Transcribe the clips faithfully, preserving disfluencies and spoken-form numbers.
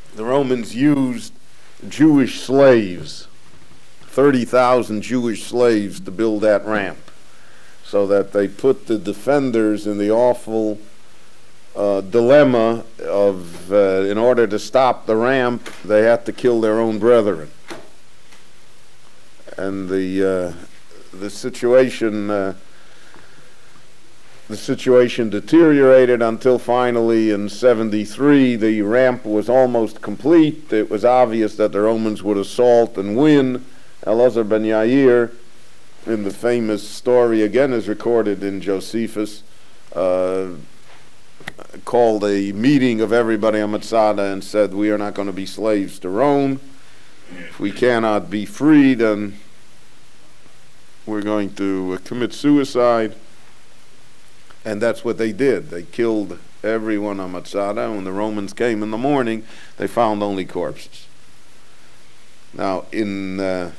the Romans used Jewish slaves, thirty thousand Jewish slaves, to build that ramp, so that they put the defenders in the awful uh, dilemma of, uh, in order to stop the ramp, they had to kill their own brethren. And the uh, the situation uh, the situation deteriorated until finally in seventy-three the ramp was almost complete. It was obvious that the Romans would assault and win. Elazar ben Yair, in the famous story, again is recorded in Josephus, uh, called a meeting of everybody on Masada and said, we are not going to be slaves to Rome. If we cannot be free, then we're going to uh, commit suicide. And that's what they did. They killed everyone on Masada. When the Romans came in the morning, they found only corpses. Now, in uh,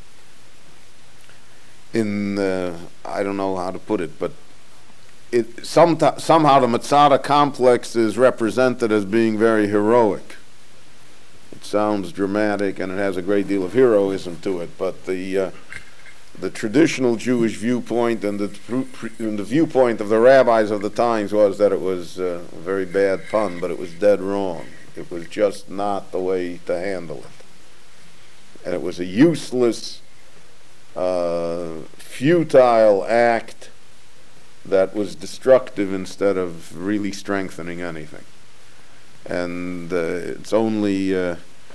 in uh, I don't know how to put it, but it some somehow the Masada complex is represented as being very heroic. It sounds dramatic, and it has a great deal of heroism to it, but the uh, the traditional Jewish viewpoint and the, and the viewpoint of the rabbis of the times was that it was uh, a very bad pun, but it was dead wrong. It was just not the way to handle it. And it was a useless, uh, futile act that was destructive instead of really strengthening anything. And uh, it's only uh,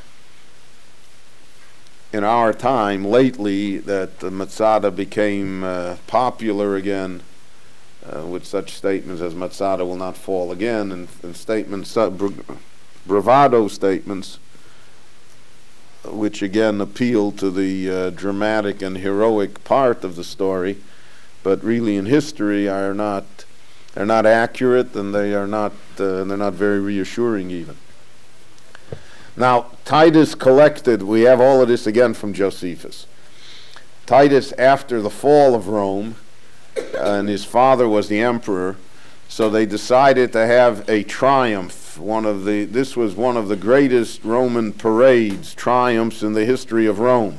in our time lately that the Masada became uh, popular again, uh, with such statements as Masada will not fall again, and, and statements, uh, bra bravado statements, which again appeal to the uh, dramatic and heroic part of the story, but really in history are not, they're not accurate, and they are not, uh, and they're not very reassuring even. Now, Titus collected, we have all of this again from Josephus. Titus, after the fall of Rome, and his father was the emperor, so they decided to have a triumph. One of the, this was one of the greatest Roman parades, triumphs in the history of Rome.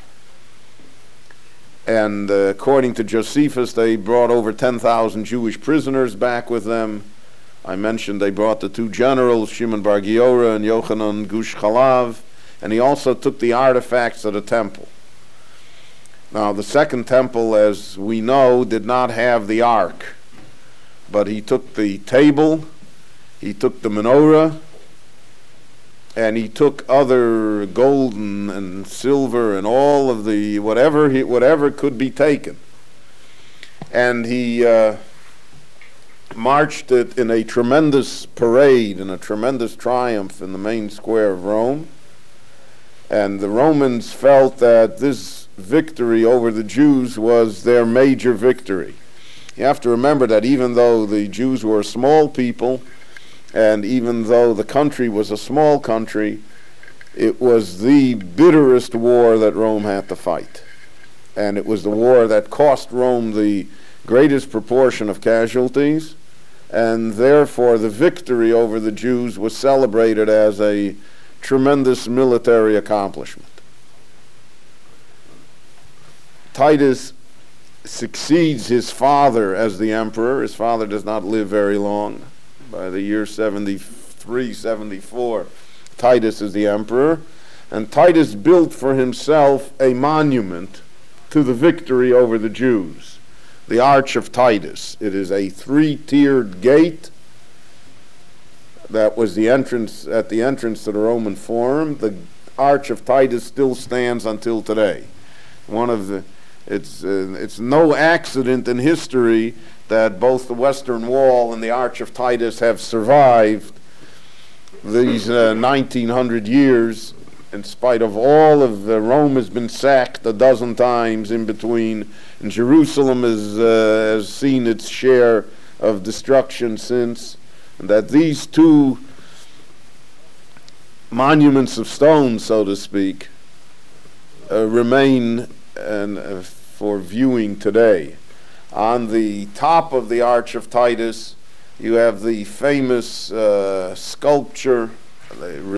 And uh, according to Josephus, they brought over ten thousand Jewish prisoners back with them. I mentioned they brought the two generals, Shimon bar Giora and Yochanan Gush Chalav, and he also took the artifacts of the temple. Now, the second temple, as we know, did not have the ark, but he took the table, he took the menorah, and he took other golden and silver and all of the whatever he, whatever could be taken, and he uh, marched it in a tremendous parade and a tremendous triumph in the main square of Rome. And the Romans felt that this victory over the Jews was their major victory. You have to remember that even though the Jews were a small people, and even though the country was a small country, it was the bitterest war that Rome had to fight. And it was the war that cost Rome the greatest proportion of casualties, and therefore the victory over the Jews was celebrated as a tremendous military accomplishment. Titus succeeds his father as the emperor. His father does not live very long. By the year seventy-three, seventy-four, Titus is the emperor, and Titus built for himself a monument to the victory over the Jews, the Arch of Titus. It is a three-tiered gate that was the entrance at the entrance to the Roman Forum. The Arch of Titus still stands until today. One of the it's uh, it's no accident in history that both the Western Wall and the Arch of Titus have survived these uh, nineteen hundred years, in spite of all of uh, Rome has been sacked a dozen times in between, and Jerusalem has, uh, has seen its share of destruction since, and that these two monuments of stone, so to speak, uh, remain and, uh, for viewing today. On the top of the Arch of Titus, you have the famous uh, sculpture,